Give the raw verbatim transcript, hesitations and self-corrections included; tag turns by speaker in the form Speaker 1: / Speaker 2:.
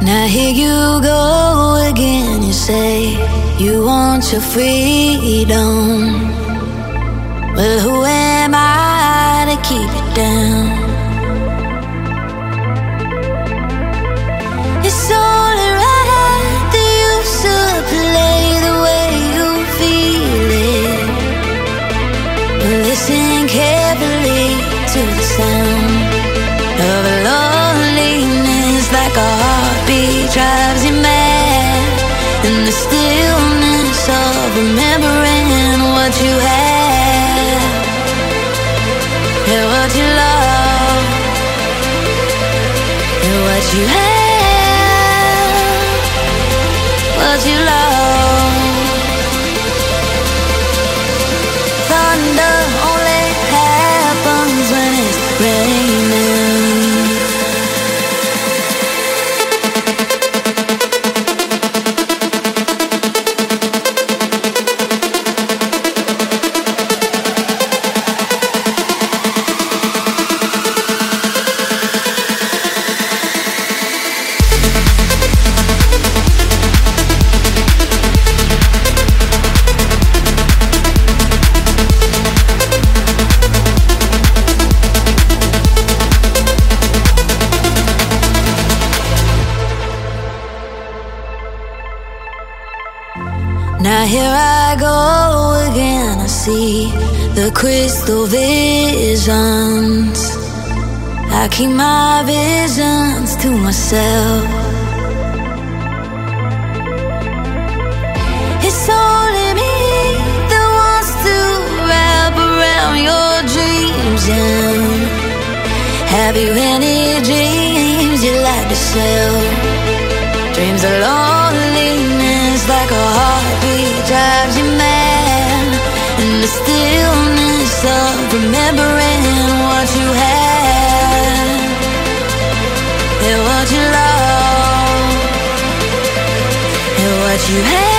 Speaker 1: Now here you go again. You say you want your freedom. Well, who am I to keep it down? It's only right that you should play the way you feel it. But listen carefully to the sound of loneliness, like a heartbeat drives you mad, and the stillness of remembering what you had, and what you love, and what you had, what you love. Thunder only happens when it's raining. Now here I go again, I see the crystal visions. I keep my visions to myself. It's only me that wants to wrap around your dreams. And have you any dreams you like to sell? Dreams of loneliness, like a heartbeat drives you mad, and the stillness of remembering what you had, and what you love, and what you had.